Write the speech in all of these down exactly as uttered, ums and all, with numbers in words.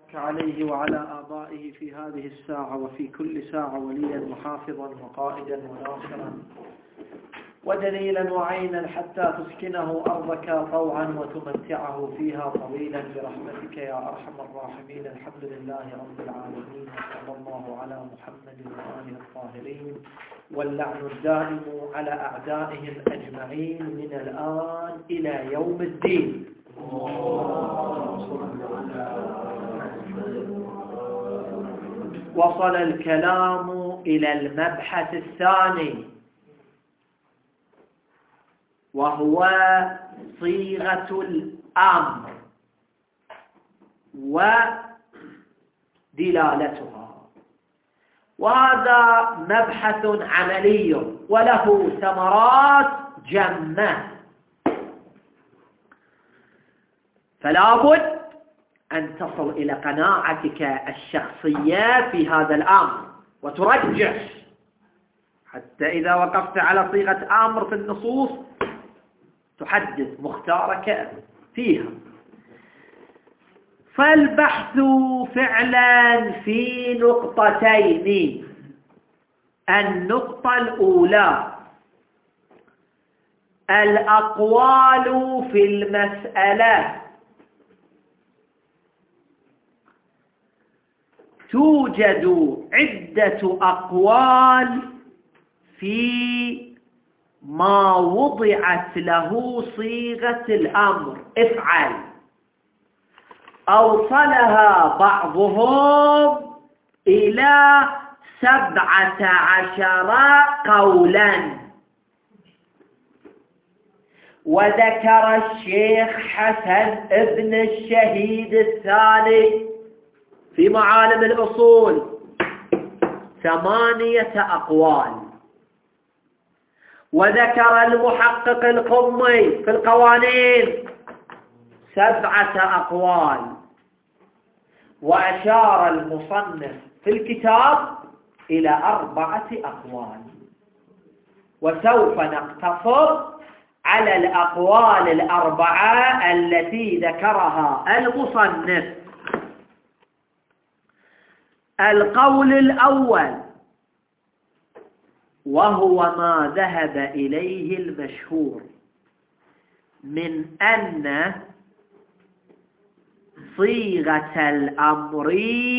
عليه وعلى آبائه في هذه الساعة وفي كل ساعة وليا وحافظا وقائدا وناصرا ودليلا وعينا حتى تسكنه أرضك طوعا وتمتعه فيها طويلا برحمتك يا أرحم الراحمين. الحمد لله رب العالمين، صلى الله على محمد وآله الطاهرين، واللعن الدائم على أعدائهم أجمعين من الآن إلى يوم الدين. وصل الكلام إلى المبحث الثاني، وهو صيغة الأمر ودلالتها، وهذا مبحث عملي وله ثمرات جمة، فلا بد أن تصل إلى قناعتك الشخصية في هذا الأمر وترجح، حتى إذا وقفت على صيغة أمر في النصوص تحدث مختارك فيها. فالبحث فعلا في نقطتين. النقطة الأولى: الأقوال في المسألة. توجد عدة أقوال في ما وضعت له صيغة الأمر افعل، أوصلها بعضهم إلى سبعة عشر قولا. وذكر الشيخ حسن ابن الشهيد الثاني في معالم الأصول ثمانية أقوال، وذكر المحقق القمي في القوانين سبعة أقوال، وأشار المصنف في الكتاب إلى أربعة أقوال. وسوف نقتصر على الأقوال الأربعة التي ذكرها المصنف. القول الأول، وهو ما ذهب إليه المشهور من أن صيغة الأمر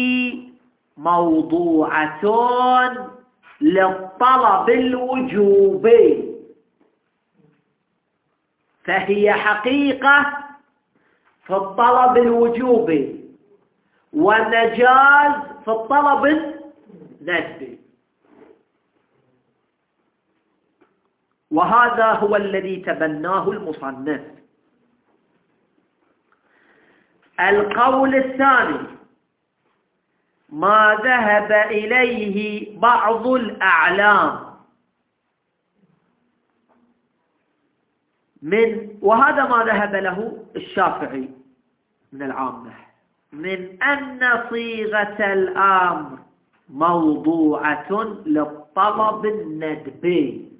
موضوعة للطلب الوجوبي، فهي حقيقة في الطلب الوجوبي ومجاز في الطلب الندبي، وهذا هو الذي تبناه المصنف. القول الثاني: ما ذهب إليه بعض الأعلام من، وهذا ما ذهب له الشافعي من العامة، من أن صيغة الأمر موضوعة للطلب الندبي،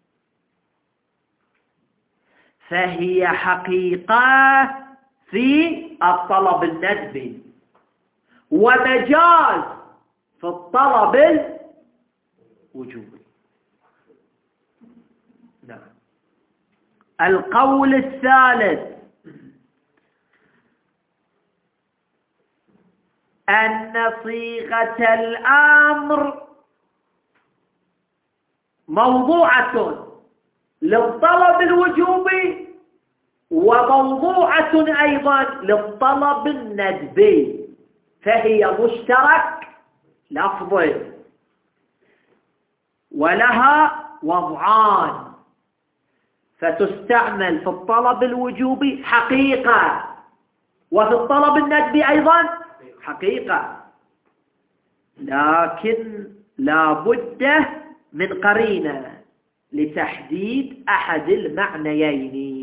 فهي حقيقة في الطلب الندبي ومجاز في الطلب الوجوبي. نعم. القول الثالث: أن صيغة الأمر موضوعة للطلب الوجوبي وموضوعة أيضا للطلب الندبي، فهي مشترك لفظي ولها وضعان، فتستعمل في الطلب الوجوبي حقيقة، وفي الطلب الندبي أيضا حقيقة، لكن لا بد من قرينة لتحديد أحد المعنيين.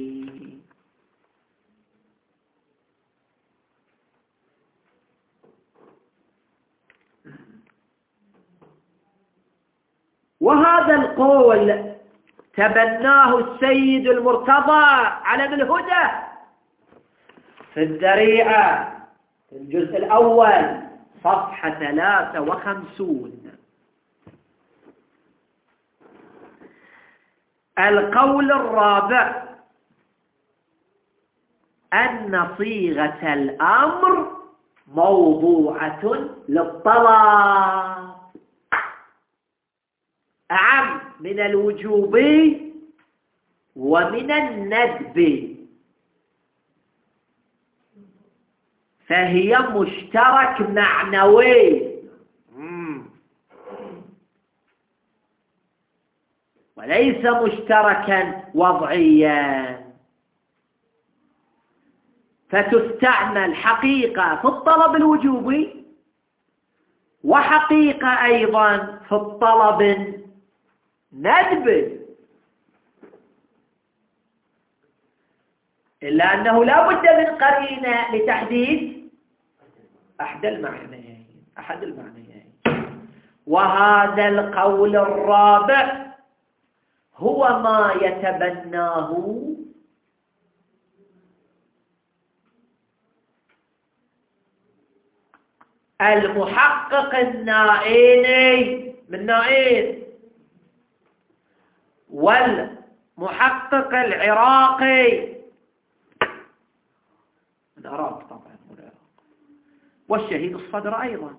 وهذا القول تبناه السيد المرتضى علم الهدى في الذريعة الجزء الأول صفحة ثلاثة وخمسون. القول الرابع أن صيغة الأمر موضوعة للطلب أعم من الوجوب ومن الندب، فهي مشترك معنوي وليس مشتركا وضعيا، فتستعمل حقيقة في الطلب الوجوبي وحقيقة أيضا في الطلب الندبي، إلا أنه لا بد من قرينة لتحديد أحد المعنيين أحد المعنيين وهذا القول الرابع هو ما يتبناه المحقق النائيني من نائين والمحقق العراقي من العراق طبعا والشهيد الصدر أيضا.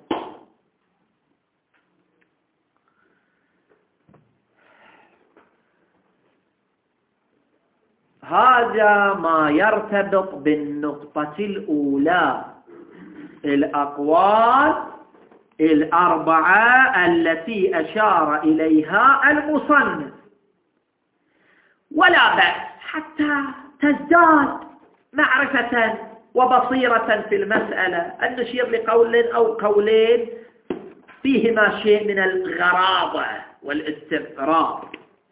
هذا ما يرتبط بالنقطة الأولى، الأقوال الأربعة التي أشار إليها المصنف، ولا بأس حتى تزداد معرفة وبصيرة في المسألة أن نشير لقول أو قولين فيهما شيء من الغرابة والاستغراب.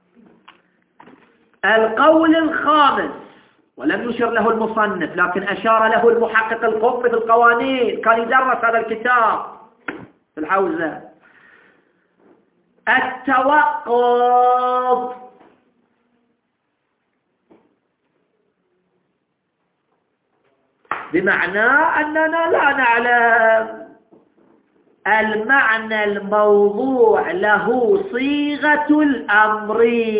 القول الخامس ولم يشر له المصنف لكن أشار له المحقق القطبي في القوانين، كان يدرس هذا الكتاب في الحوزة، التوقف بمعنى أننا لا نعلم المعنى الموضوع له صيغة الأمر،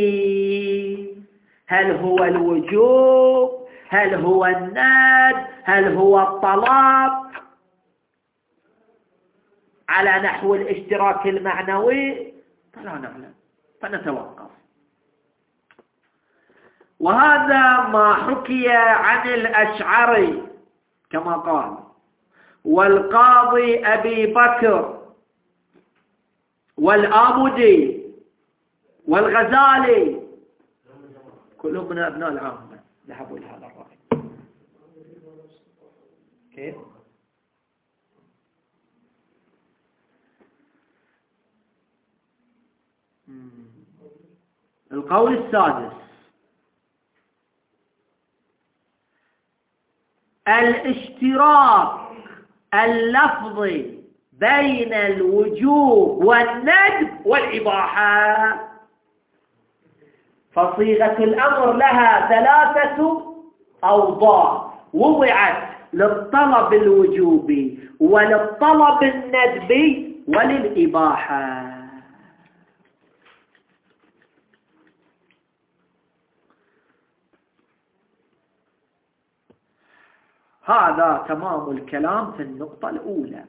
هل هو الوجوب، هل هو الندب، هل هو الطلب، على نحو الاشتراك المعنوي فلا نعلم فنتوقف. وهذا ما حكي عن الأشعري كما قال، والقاضي أبي بكر والآمدي والغزالي كلهم من أبناء العامة ذهبوا إلى هذا الرأي. كيف؟ القول السادس الاشتراك اللفظي بين الوجوب والندب والإباحة، فصيغة الأمر لها ثلاثة أوضاع وضعت للطلب الوجوبي وللطلب الندبي وللإباحة. هذا تمام الكلام في النقطة الأولى.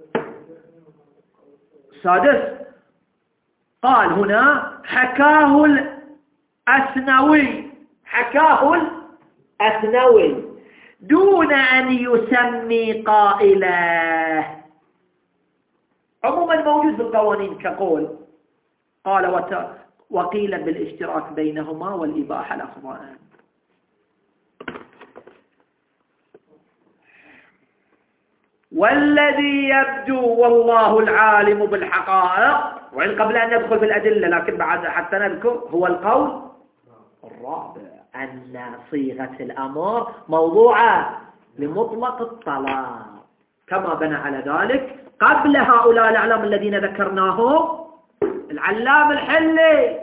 السادس قال هنا حكاه الأثنوي حكاه الأثنوي دون أن يسمي قائله، عموما موجود في القوانين كقول قال وقيل بالاشتراك بينهما والإباحة لفظان. والذي يبدو والله العالم بالحقائق، وإن قبل أن ندخل في الأدلة لكن بعد حتى نذكر، هو القول الرابع أن صيغة الأمر موضوعة لمطلق الطلاق، كما بنى على ذلك قبل هؤلاء الأعلام الذين ذكرناهم العلام الحلي،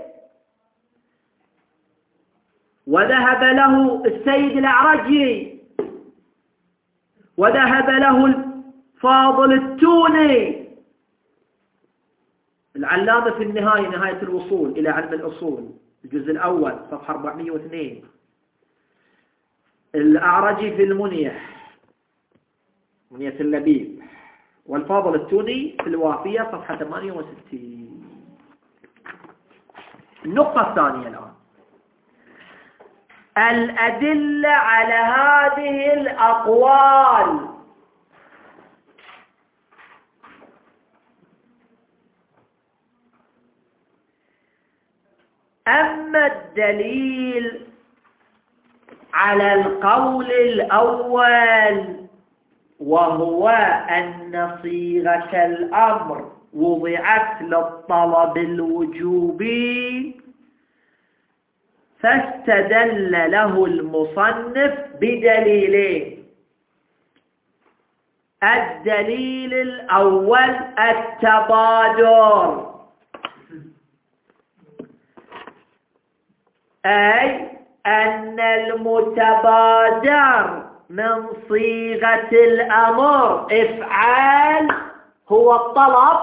وذهب له السيد الأعرجي، وذهب له فاضل التوني العلامة في النهاية، نهاية الوصول إلى علم الأصول، الجزء الأول صفحة أربعمئة واثنين. الأعرجي في المنية، منية اللبيب، والفاضل التوني في الوافية صفحة ثمانية وستين. النقطة الثانية الآن الأدلة على هذه الأقوال. أما الدليل على القول الأول وهو أن صيغة الأمر وضعت للطلب الوجوبي، فاستدل له المصنف بدليلين. الدليل الأول التبادر، أي أن المتبادر من صيغة الأمر افعال هو الطلب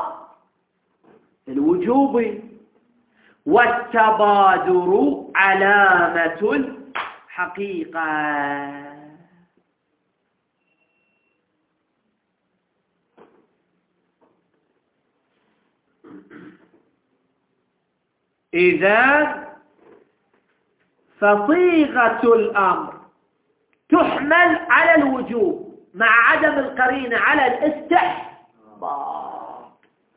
الوجوبي، والتبادر علامة الحقيقة. إذا فصيغة الأمر تحمل على الوجوب مع عدم القرينة على الاستحباب،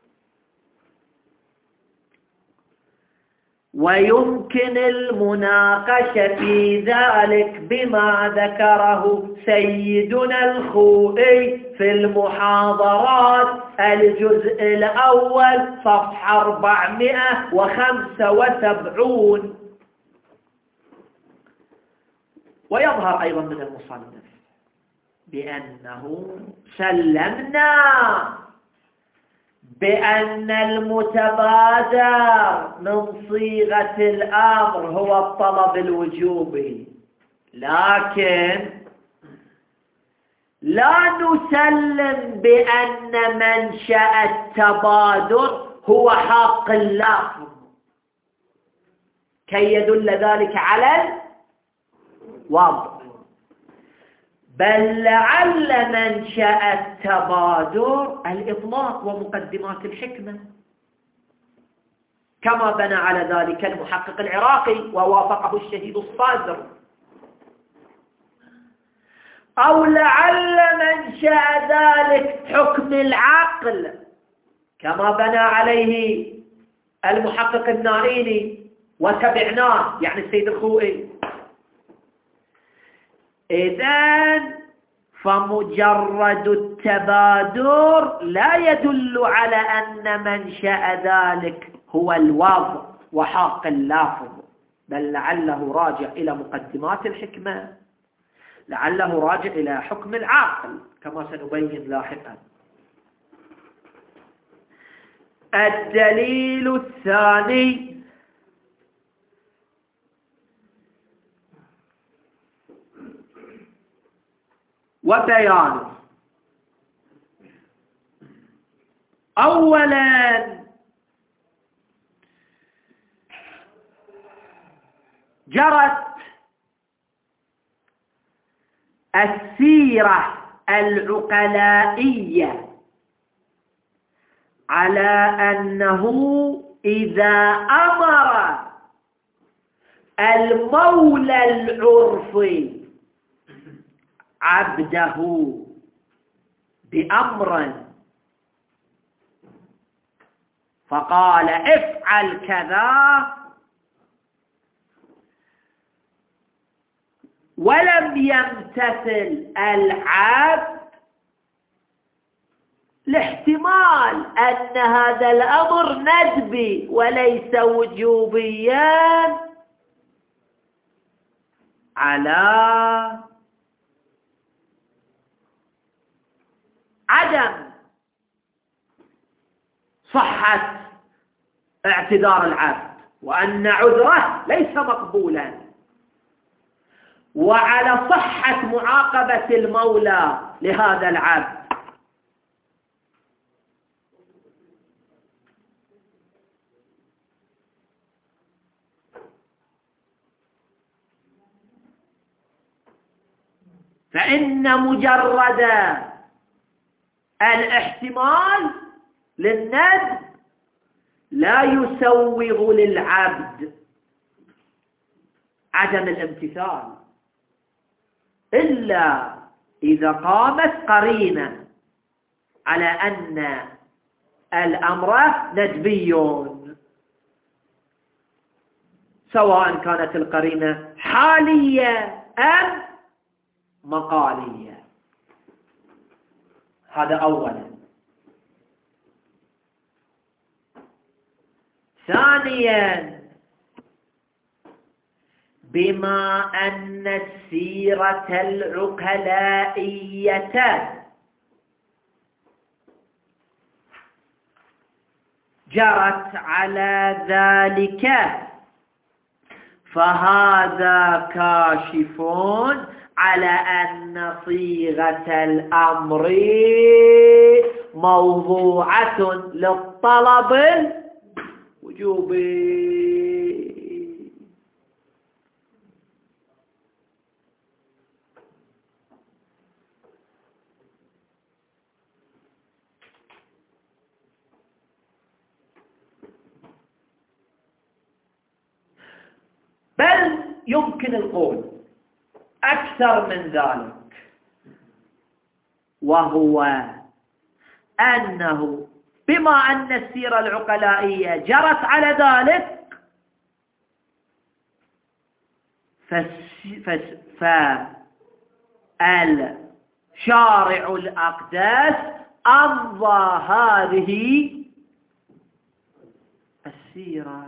ويمكن المناقشة في ذلك بما ذكره سيدنا الخوئي في المحاضرات الجزء الأول صفحة أربعمئة وخمسة وسبعين. ويظهر أيضا من المصنف بأنه سلمنا بأن المتبادر من صيغة الأمر هو الطلب الوجوبي، لكن لا نسلم بأن منشأ التبادر هو حق اللفظ كي يدل ذلك على الوضع، بل لعل منشأ التبادر الإطلاق ومقدمات الحكمة، كما بنى على ذلك المحقق العراقي ووافقه الشهيد الصادر، أو لعل منشأ ذلك حكم العقل كما بنى عليه المحقق النائيني وتبعناه، يعني السيد الخوئي. إذن فمجرد التبادر لا يدل على أن منشأ ذلك هو الوضع وحق اللافظ، بل لعله راجع إلى مقدمات الحكمة، لعله راجع إلى حكم العقل كما سنبين لاحقا. الدليل الثاني وبيانه. أولا جرت السيرة العقلائية على أنه إذا أمر المولى العرفي عبده بأمر فقال افعل كذا ولم يمتثل العبد، لاحتمال أن هذا الأمر ندبي وليس وجوبيا، على عدم صحة اعتذار العبد وأن عذره ليس مقبولا، وعلى صحة معاقبة المولى لهذا العبد. فإن مجرد الاحتمال للندب لا يسوغ للعبد عدم الامتثال إلا إذا قامت قرينة على أن الأمر ندبي، سواء كانت القرينة حالية أم مقالية. هذا أولا. ثانيا، بما أن السيرة العقلائية جرت على ذلك فهذا كاشف على أن صيغة الأمر موضوعة للطلب الوجوبي. بل يمكن القول أكثر من ذلك، وهو أنه بما أن السيرة العقلائية جرت على ذلك فالشارع الأقدس أمضى هذه السيرة،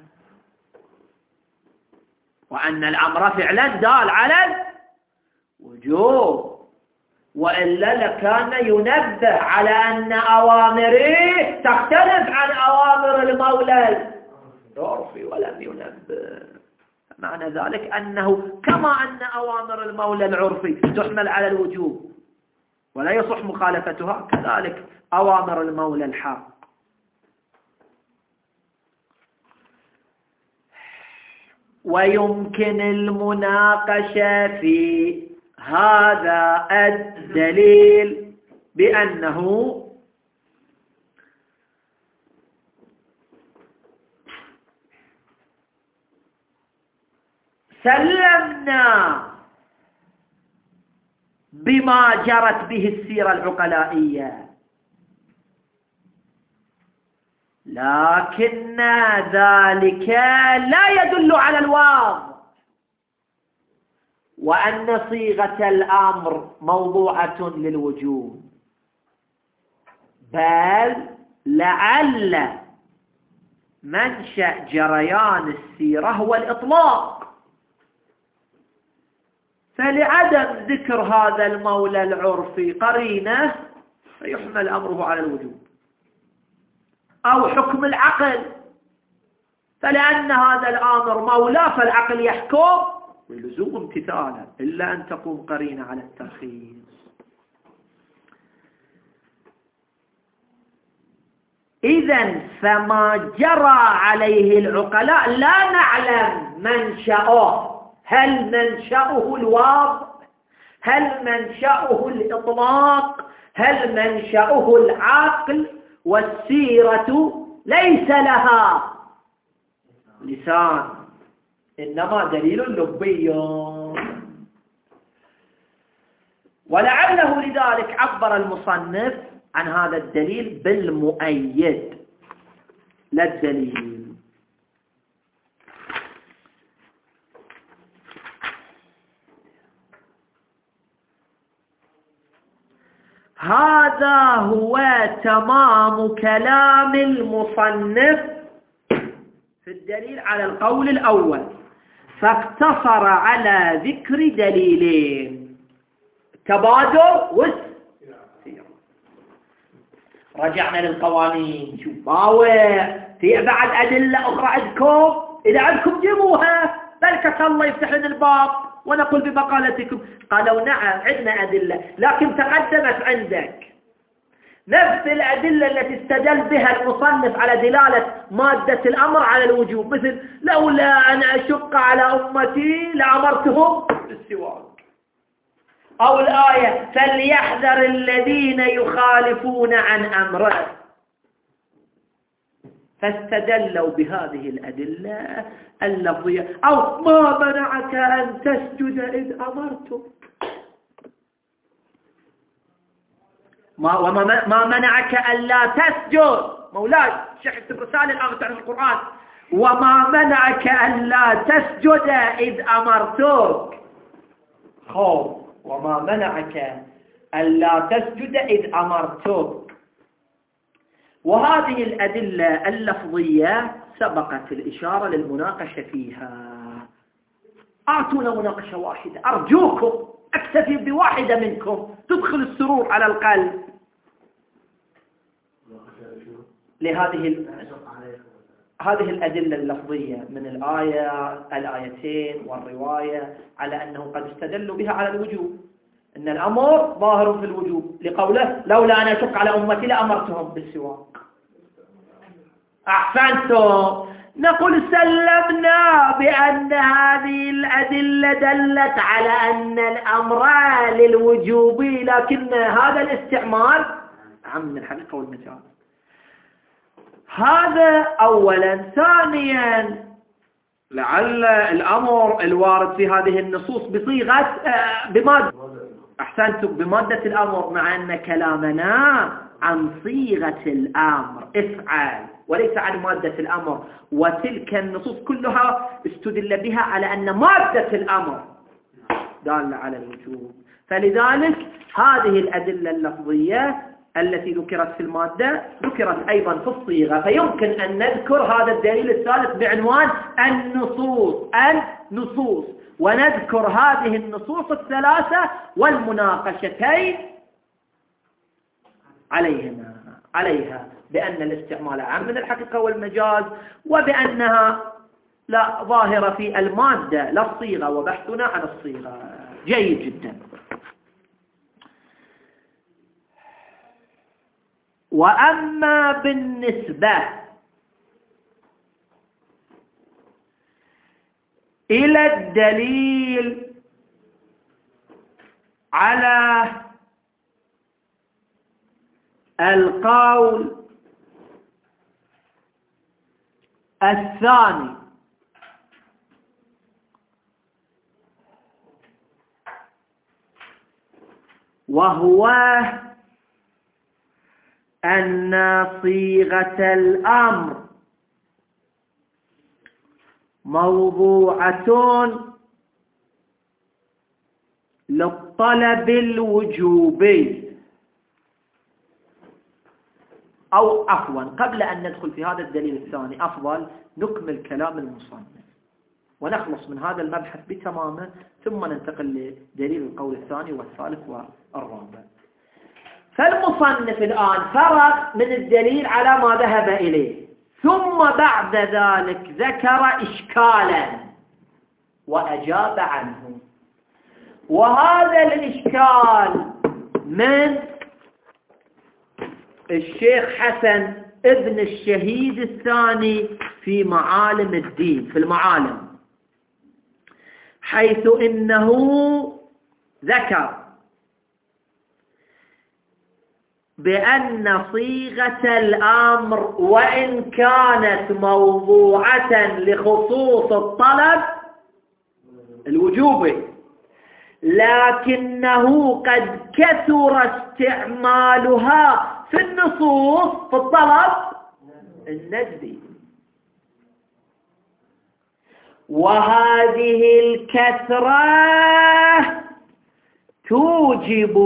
وأن الأمر فعلا دال على الوجوب، وإلا لكان ينبه على أن أوامره تختلف عن أوامر المولى العرفي، ولم ينبه. معنى ذلك أنه كما أن أوامر المولى العرفي تحمل على الوجوب ولا يصح مخالفتها، كذلك أوامر المولى الحق. ويمكن المناقشة في هذا الدليل بأنه سلمنا بما جرت به السيرة العقلائية، لكن ذلك لا يدل على الواضح، وأن صيغة الأمر موضوعة للوجوب، بل لعل منشأ جريان السيرة هو الإطلاق، فلعدم ذكر هذا المولى العرفي قرينة فيحمل أمره على الوجوب، أو حكم العقل، فلأن هذا الآمر مولاه فالعقل يحكم بلزوم امتثاله إلا أن تقوم قرينة على الترخيص. إذن فما جرى عليه العقلاء لا نعلم منشأه، هل منشأه الواضح، هل منشأه الإطلاق، هل منشأه العقل، والسيرة ليس لها لسان إنما دليل لبي، ولعله لذلك عبر المصنف عن هذا الدليل بالمؤيد لا الدليل. هذا هو تمام كلام المصنف في الدليل على القول الأول، فاقتصر على ذكر دليلين: التبادر والسيرة. رجعنا للقوانين، شوف باوع في بعد أدلة أخرى عندكم، إذا عندكم جيبوها، بل الله يفتح لنا الباب ونقول بمقالتكم. قالوا نعم عندنا أدلة، لكن تقدمت عندك نفس الأدلة التي استدل بها المصنف على دلالة مادة الأمر على الوجوب، مثل لولا أن أشق على أمتي لأمرتهم بالسواك. أو الآية فليحذر الذين يخالفون عن أمره، فاستدلوا بهذه الأدلة اللفظية. أو ما منعك أن تسجد إذ أمرتك، ما وما ما منعك أن لا تسجد. مولاي الشيخ يكتب رسالة الآن عن القرآن، وما منعك أن لا تسجد إذ أمرتك. خوف، وما منعك أن لا تسجد إذ أمرتك. وهذه الأدلة اللفظية سبقت الإشارة للمناقشة فيها. أعطونا مناقشة واحدة أرجوكم، أكتفي بواحدة منكم تدخل السرور على القلب لهذه هذه الأدلة اللفظية من الآية الآيتين والرواية على أنه قد استدلوا بها على الوجوب، إن الأمر ظاهر في الوجوب لقوله لولا أن أشق على أمتي لأمرتهم بالسواك. أحسنتم. نقول سلمنا بأن هذه الأدلة دلت على أن الأمر للوجوب، لكن هذا الاستعمال عام من الحقيقة والمجاز. هذا أولا. ثانيا، لعل الأمر الوارد في هذه النصوص بصيغة بمادة أحسنتم بمادة الأمر، مع أن كلامنا عن صيغة الأمر افعل وليس عن مادة الأمر، وتلك النصوص كلها استدل بها على أن مادة الأمر دالة على الوجوب. فلذلك هذه الأدلة اللفظية التي ذكرت في المادة ذكرت أيضا في الصيغة، فيمكن أن نذكر هذا الدليل الثالث بعنوان النصوص النصوص ونذكر هذه النصوص الثلاثة والمناقشتين عليهما عليها بأن الاستعمال عام من الحقيقة والمجاز، وبأنها لا ظاهرة في المادة لا الصيغة، وبحثنا عن الصيغة. جيد جدا. وأما بالنسبة إلى الدليل على القول الثاني، وهو أن صيغة الأمر موضوعة للطلب الوجوبي. أو عفوا، قبل أن ندخل في هذا الدليل الثاني أفضل نكمل كلام المصنف ونخلص من هذا المبحث بتمامه، ثم ننتقل لدليل القول الثاني والثالث والرابع. فالمصنف الآن فرغ من الدليل على ما ذهب إليه، ثم بعد ذلك ذكر إشكالا وأجاب عنه. وهذا الإشكال من الشيخ حسن ابن الشهيد الثاني في معالم الدين، في المعالم، حيث إنه ذكر بأن صيغة الأمر وإن كانت موضوعة لخصوص الطلب الوجوبي، لكنه قد كثر استعمالها في النصوص في الطلب الندبي، وهذه الكثرة توجب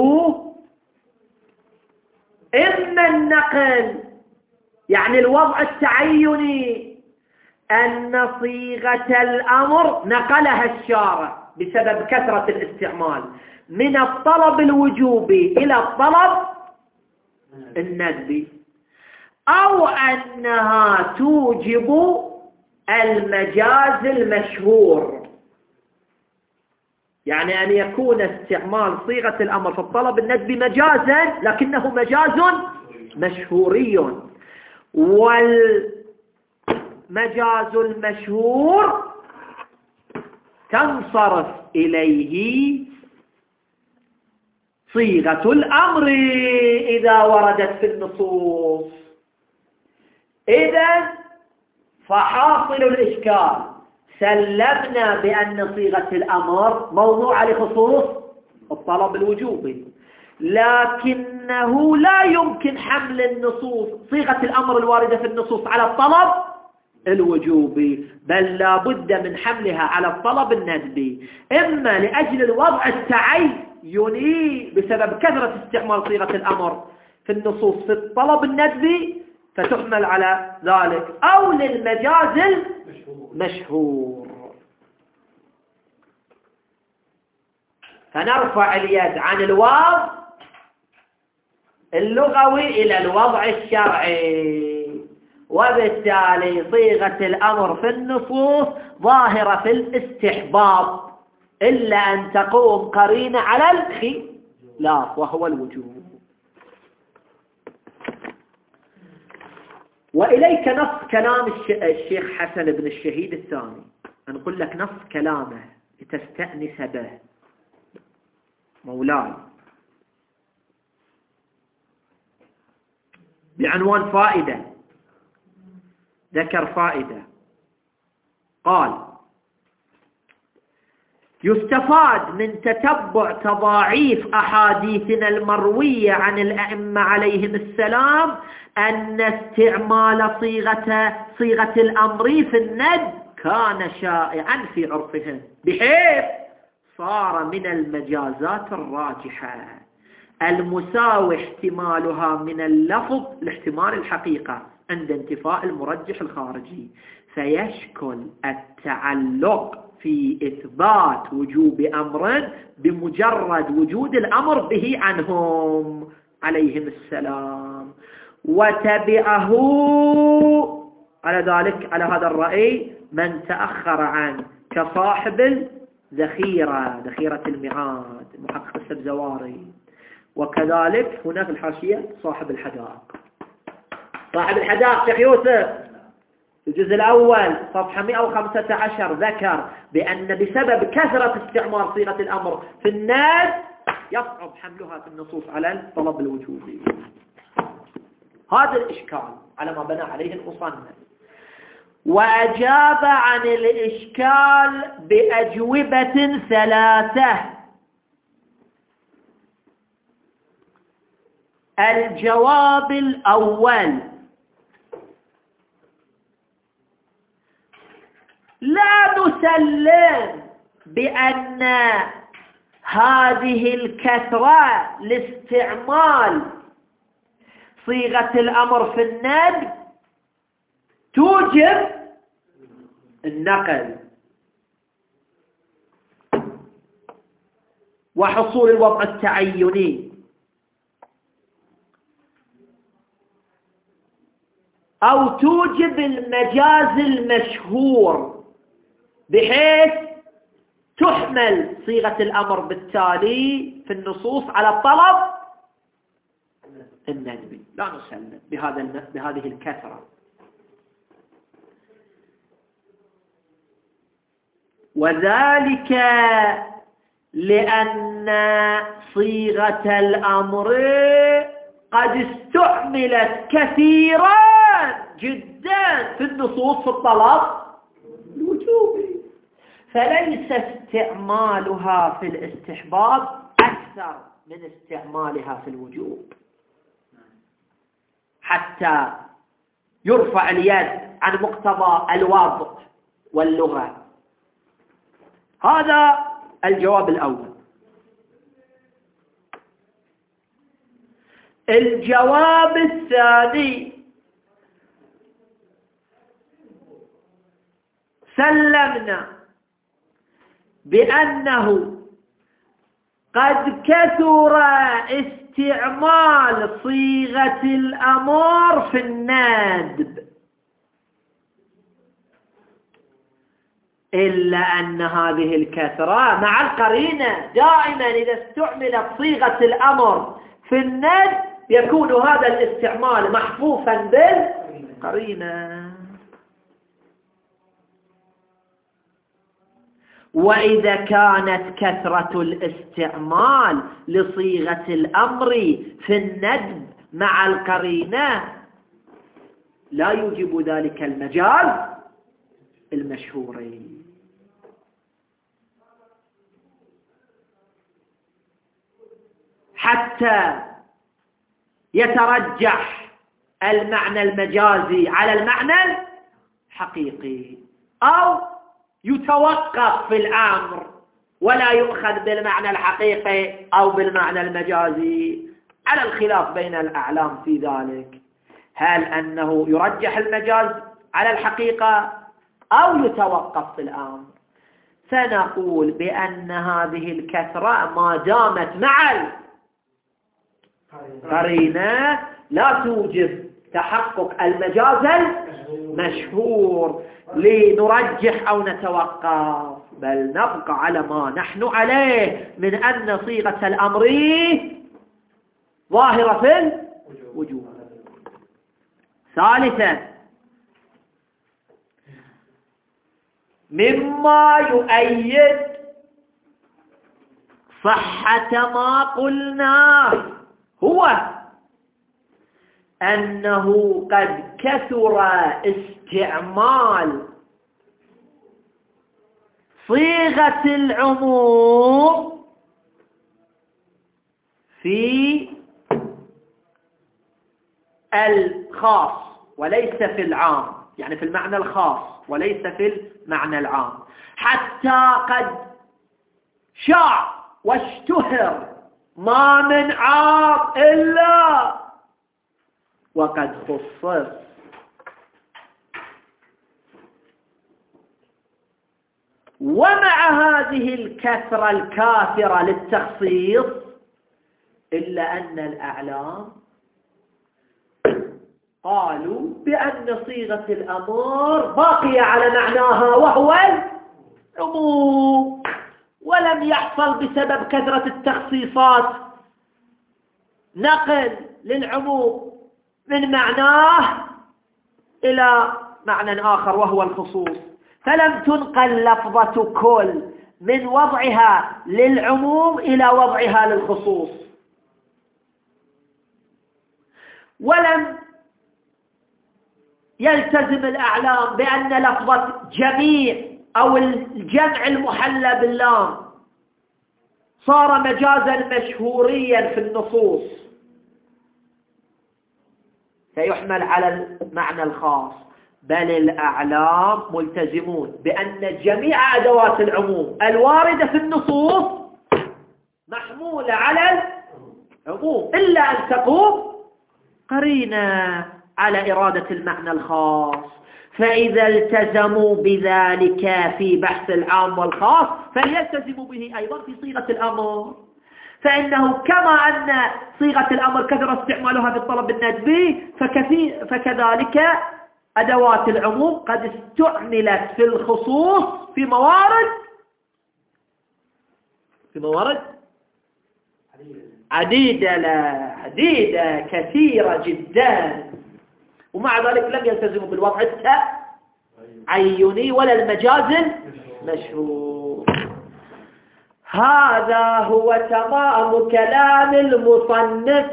إما النقل، يعني الوضع التعيني، أن صيغة الأمر نقلها الشارع بسبب كثرة الاستعمال من الطلب الوجوبي إلى الطلب الندبي، أو أنها توجب المجاز المشهور، يعني أن يكون استعمال صيغة الأمر في الطلب الندبي مجازا لكنه مجاز مشهوري، والمجاز المشهور تنصرف إليه صيغة الأمر إذا وردت في النصوص. إذن فحاصل الإشكال سلمنا بأن صيغة الأمر موضوعة لخصوص الطلب الوجوبي، لكنه لا يمكن حمل النصوص صيغة الأمر الواردة في النصوص على الطلب الوجوبي، بل لا بد من حملها على الطلب الندبي، إما لأجل الوضع التعيني بسبب كثرة استعمال صيغة الأمر في النصوص في الطلب الندبي فتحمل على ذلك، أو للمجاز المشهور. فنرفع اليد عن الوضع اللغوي إلى الوضع الشرعي، وبالتالي صيغة الأمر في النصوص ظاهرة في الاستحباب إلا أن تقوم قرينة على الخلاف وهو الوجوب. وإليك نص كلام الشيخ حسن بن الشهيد الثاني، نقول لك نص كلامه لتستأنس به مولاي بعنوان فائدة. ذكر فائدة قال: يستفاد من تتبع تضاعيف أحاديثنا المروية عن الأئمة عليهم السلام أن استعمال صيغة صيغة الأمر في الند كان شائعا في عرفهم، بحيث صار من المجازات الراجحة المساوي احتمالها من اللفظ لاحتمال الحقيقة عند انتفاء المرجح الخارجي، فيشكل التعلق في إثبات وجوب أمر بمجرد وجود الأمر به عنهم عليهم السلام، وتبعه على ذلك على هذا الرأي من تأخر عنه كصاحب الذخيرة ذخيرة المعاد محقق السبزواري، وكذلك هنا في الحاشية صاحب الحدائق. صاحب الحدائق شيخ يوسف الجزء الأول صفحة مئة وخمسة عشر ذكر بأن بسبب كثرة استعمال صيغة الأمر في الناس يصعب حملها في النصوص على الطلب الوجوبي. هذا الإشكال على ما بنى عليه المصنف، وأجاب عن الإشكال بأجوبة ثلاثة. الجواب الأول: لا نسلم بأن هذه الكثرة لاستعمال صيغة الأمر في الند توجب النقل وحصول الوضع التعيني، أو توجب المجاز المشهور بحيث تحمل صيغة الأمر بالتالي في النصوص على الطلب الندبي. لا نسلم بهذا بهذه الكثرة، وذلك لأن صيغة الأمر قد استعملت كثيرا جدا في النصوص في الطلب الوجوبي، فليس استعمالها في الاستحباب أكثر من استعمالها في الوجوب حتى يرفع اليد عن مقتضى الوضع واللغة. هذا الجواب الأول. الجواب الثاني: سلمنا بأنه قد كثر استعمال صيغة الأمر في الندب، إلا أن هذه الكثرة مع القرينة. دائما إذا استعملت صيغة الأمر في الندب يكون هذا الاستعمال محفوفا بالقرينة. وإذا كانت كثرة الاستعمال لصيغة الأمر في الندب مع القرينة لا يوجب ذلك المجاز المشهور. حتى يترجح المعنى المجازي على المعنى الحقيقي، أو يتوقف في الأمر ولا يؤخذ بالمعنى الحقيقي أو بالمعنى المجازي، على الخلاف بين الأعلام في ذلك، هل أنه يرجح المجاز على الحقيقة أو يتوقف في الأمر. فنقول بأن هذه الكثرة ما دامت مع القرينة لا توجب تحقق المجاز المشهور لنرجح أو نتوقف، بل نبقى على ما نحن عليه من أن صيغة الأمر ظاهرة في الوجوب. ثالثا، مما يؤيد صحة ما قلناه هو أنه قد كثر استعمال صيغة العموم في الخاص وليس في العام، يعني في المعنى الخاص وليس في المعنى العام، حتى قد شاع واشتهر ما من عام إلا وقد خصص. ومع هذه الكثرة الكافرة للتخصيص إلا أن الأعلام قالوا بأن صيغة الأمر باقية على معناها وهو العموم، ولم يحصل بسبب كثرة التخصيصات نقل للعموم من معناه إلى معنى آخر وهو الخصوص، فلم تنقل لفظة كل من وضعها للعموم إلى وضعها للخصوص، ولم يلتزم الأعلام بأن لفظة جميع أو الجمع المحلى باللام صار مجازا مشهوريا في النصوص فيحمل على المعنى الخاص، بل الأعلام ملتزمون بأن جميع أدوات العموم الواردة في النصوص محمولة على العموم إلا أن تقوم قرينة على إرادة المعنى الخاص. فإذا التزموا بذلك في بحث العام والخاص فليلتزموا به أيضا في صيغة الأمر، فإنه كما أن صيغة الأمر كثر استعمالها في الطلب الندبي فكذلك أدوات العموم قد استعملت في الخصوص في موارد في موارد عديدة لا عديدة كثيرة جدا، ومع ذلك لم يلتزموا بالوضع التعيني ولا المجاز المشهور. هذا هو تمام كلام المصنف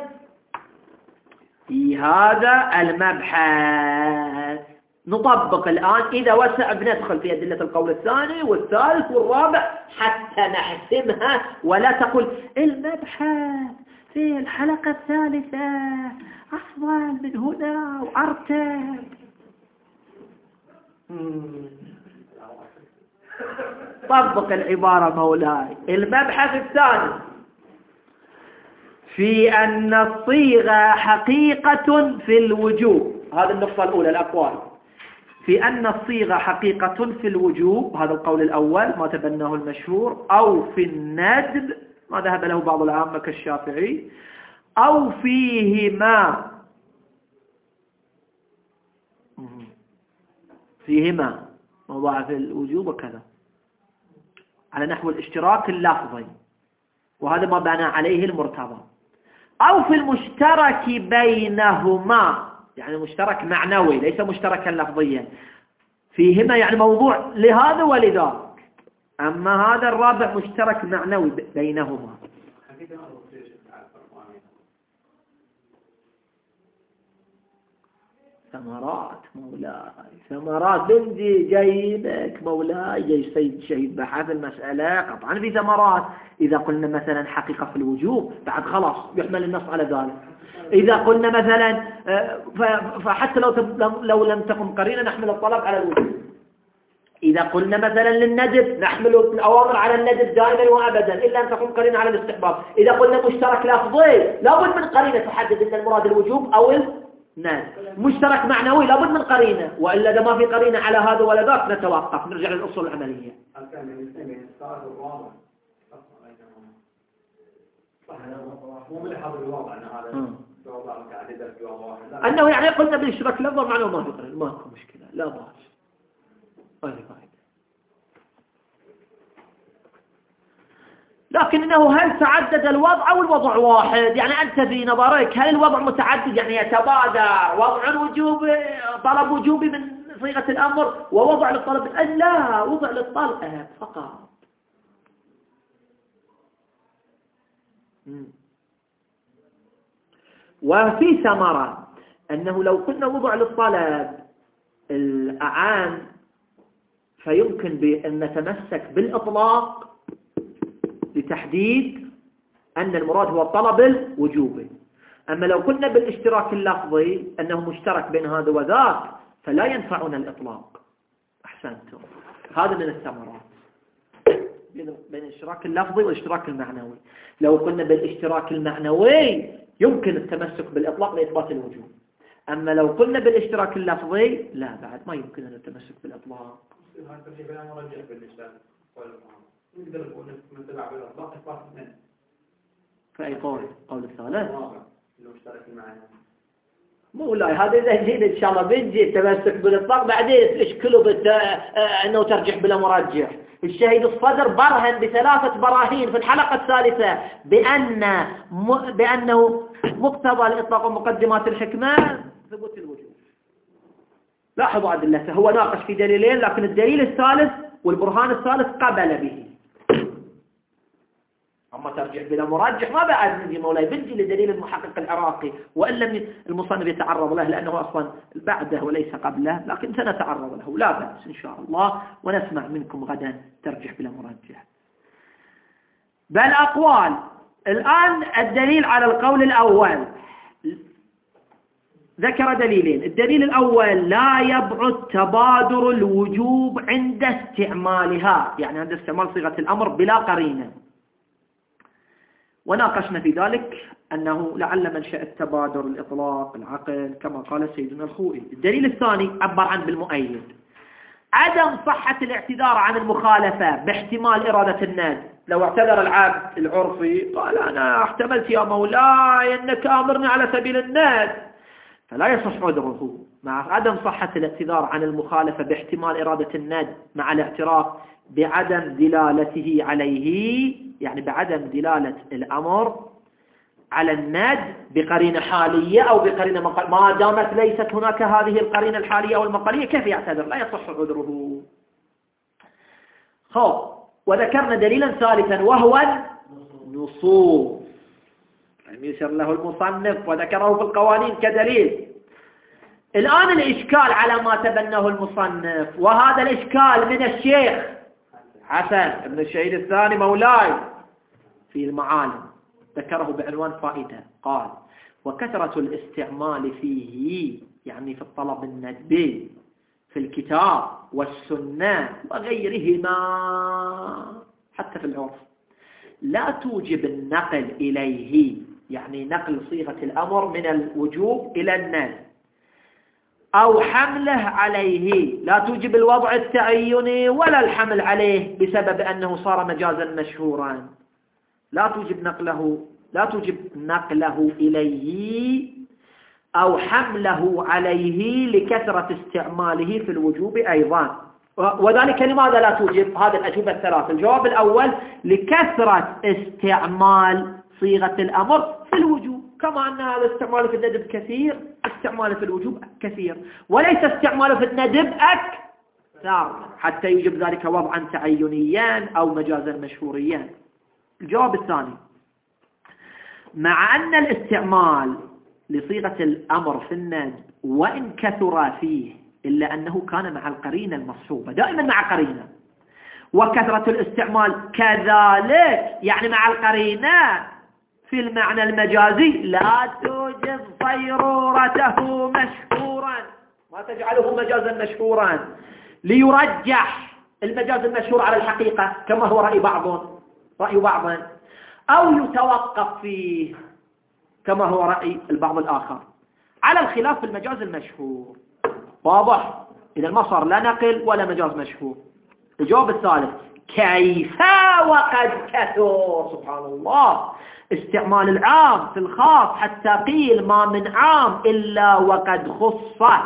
في هذا المبحث. نطبق الآن، إذا وسع بندخل في أدلة القول الثاني والثالث والرابع حتى نحسمها، ولا تقول المبحث في الحلقة الثالثة أفضل من هنا وأرتب. طبق العبارة مولاي. المبحث الثاني في أن الصيغة حقيقة في الوجوب، هذه النقطة الأولى الأقوال، في أن الصيغة حقيقة في الوجوب، هذا القول الأول ما تبناه المشهور، أو في الندب ما ذهب له بعض العامة كالشافعي، أو فيهما فيهما موضوع في الوجوب وكذا على نحو الاشتراك اللفظي، وهذا ما بنى عليه المرتضى، أو في المشترك بينهما، يعني مشترك معنوي ليس مشتركا لفظيا، فيهما يعني موضوع لهذا ولذاك، أما هذا الرابع مشترك معنوي بينهما. ثمرات مولاي، ثمرات بنجي جايبك مولاي، جاي سيد شهيد بحث المسألة قطعا في ثمرات. إذا قلنا مثلا حقيقة في الوجوب بعد خلاص يحمل النص على ذلك. إذا قلنا مثلا فحتى لو لو لم تكن قرينة نحمل الطلب على الوجوب. إذا قلنا مثلا للندب نحمل الأوامر على الندب دائما وأبدا إلا أن تكون قرينة على الاستحباب. إذا قلنا مشترك لفظي لابد من قرينة تحدد أن المراد الوجوب أو نعم. مشترك معنوي لابد من قرينة، وإلا إذا ما في قرينة على هذا ولا ذاك نتوقف نرجع للأصول العملية. أنه يعني قلنا بالاشتراك لفظ معنوي ما في قرينة ما في مشكلة لا بأس. طيب طيب. لكنه هل تعدد الوضع أو الوضع واحد؟ يعني أنت في نظرك هل الوضع متعدد يعني يتبادر وضع وجوب طلب وجوبي من صيغة الأمر ووضع للطلب؟ لا، وضع للطلب فقط. وفي ثمرة أنه لو كنا وضع للطلب الأعام فيمكن بأن نتمسك بالإطلاق لتحديد أن المراد هو الطلب الوجوبي. أما لو كنا بالاشتراك اللفظي أنه مشترك بين هذا وذاك فلا ينفعنا الإطلاق. أحسنتم. هذا من الثمرات بين الاشتراك اللفظي والاشتراك المعنوي. لو كنا بالاشتراك المعنوي يمكن التمسك بالإطلاق لإثبات الوجوب. أما لو كنا بالاشتراك اللفظي لا بعد ما يمكن أن التمسك بالإطلاق. نقدر نقول نتبع بالإطلاق إثبات من فأي قول؟ قول الثالث لو اشترك معنا مولاي هذا إذا جينا إن شاء الله بنجي التمسك بالإطلاق بعدين إشكله بت... أنه ترجح بلا مرجح. الشهيد الصدر برهن بثلاثة براهين في الحلقة الثالثة بأن م... بأنه مقتضى الإطلاق ومقدمات الحكمة ثبوت الوجوب. لاحظوا أدلته، هو ناقش في دليلين لكن الدليل الثالث والبرهان الثالث قبل به. أما ترجح بلا مرجح ما بعد نجي مولاي بنجي لدليل المحقق العراقي وإن لم المصنف يتعرض له لأنه أصلا بعده وليس قبله، لكن سنتعرض له لا بأس إن شاء الله ونسمع منكم غدا ترجح بلا مرجح. بل أقوال الآن الدليل على القول الأول ذكر دليلين. الدليل الأول لا يبعد تبادر الوجوب عند استعمالها، يعني عند استعمال صيغة الأمر بلا قرينة، وناقشنا في ذلك أنه لعل منشأ التبادر الإطلاق العقل كما قال سيدنا الخوئي. الدليل الثاني عبر عنه بالمؤيد عدم صحة الاعتذار عن المخالفة باحتمال إرادة الناس. لو اعتذر العبد العرفي قال أنا احتملت يا مولاي أنك أمرني على سبيل الناس فلا يصح عذره، مع عدم صحة الاعتذار عن المخالفة باحتمال إرادة الند مع الاعتراف بعدم دلالته عليه، يعني بعدم دلالة الأمر على الند بقرينة حالية أو بقرينة مقالية. ما دامت ليست هناك هذه القرينة الحالية أو المقالية كيف يعتذر؟ لا يصح عذره. خب وذكرنا دليلا ثالثا وهو النصوص، يعني يشير له المصنف وذكره في القوانين كدليل. الآن الإشكال على ما تبناه المصنف، وهذا الإشكال من الشيخ حسن بن الشهيد الثاني مولاي في المعالم، ذكره بعنوان فائدة. قال وكثرة الاستعمال فيه يعني في الطلب الندبي في الكتاب والسنة وغيرهما حتى في العرف لا توجب النقل إليه، يعني نقل صيغة الأمر من الوجوب إلى الندب، أو حمله عليه، لا توجب الوضع التعيني ولا الحمل عليه بسبب أنه صار مجازا مشهورا، لا توجب نقله لا توجب نقله إليه أو حمله عليه لكثرة استعماله في الوجوب أيضا. وذلك لماذا لا توجب؟ هذه الأجوبة الثلاث. الجواب الأول لكثرة استعمال صيغة الأمر في الوجوب، كما أن هذا استعماله في الندب كثير، استعماله في الوجوب كثير، وليس استعماله في الندب أك صار حتى يوجب ذلك وضعا تعينيا أو مجازا مشهوريا. الجواب الثاني: مع أن الاستعمال لصيغة الأمر في الندب وإن كثر فيه إلا أنه كان مع القرينة المصحوبة، دائما مع قرينة، وكثرة الاستعمال كذلك يعني مع القرينة في المعنى المجازي لا توجب صيرورته مشهورا، ما تجعله مجازا مشهورا ليرجح المجاز المشهور على الحقيقة كما هو رأي بعض رأي بعض، أو يتوقف فيه كما هو رأي البعض الآخر، على الخلاف في المجاز المشهور. واضح؟ إذا ما صار لا نقل ولا مجاز مشهور. الجواب الثالث: كيف وقد كثر؟ سبحان الله، استعمال العام في الخاص حتى قيل ما من عام إلا وقد خص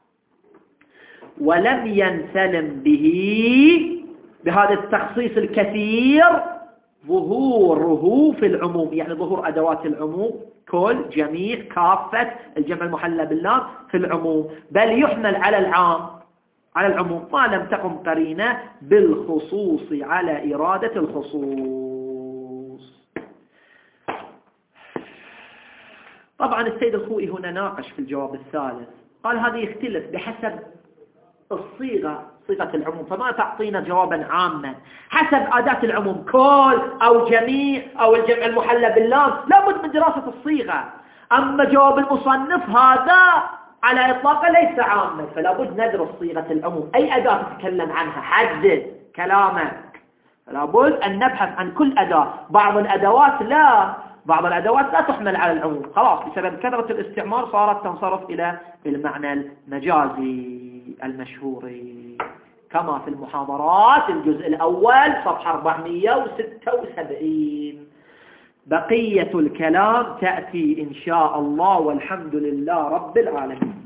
ولم ينسلم به بهذا التخصيص الكثير ظهوره في العموم، يعني ظهور أدوات العموم كل جميع كافة الجمع المحلى باللام في العموم، بل يحمل على العام على العموم ما لم تقم قرينة بالخصوص على إرادة الخصوص. طبعا السيد الخوئي هنا ناقش في الجواب الثالث، قال هذا يختلف بحسب الصيغة، صيغة العموم، فما تعطينا جوابا عاما حسب أداة العموم كل أو جميع أو الجمع المحلى باللام، لابد من دراسة الصيغة. أما جواب المصنف هذا على إطلاقه ليس عاما، فلا بد ندرس صيغة العموم، أي أداة تتكلم عنها حدد كلامك، فلا بد أن نبحث عن كل أداة. بعض الأدوات لا بعض الأدوات لا تحمل على العموم، خلاص بسبب كثرة الاستعمال صارت تنصرف إلى المعنى المجازي المشهور، كما في المحاضرات الجزء الأول صفحة أربعمئة وستة وسبعين. بقية الكلام تأتي إن شاء الله، والحمد لله رب العالمين.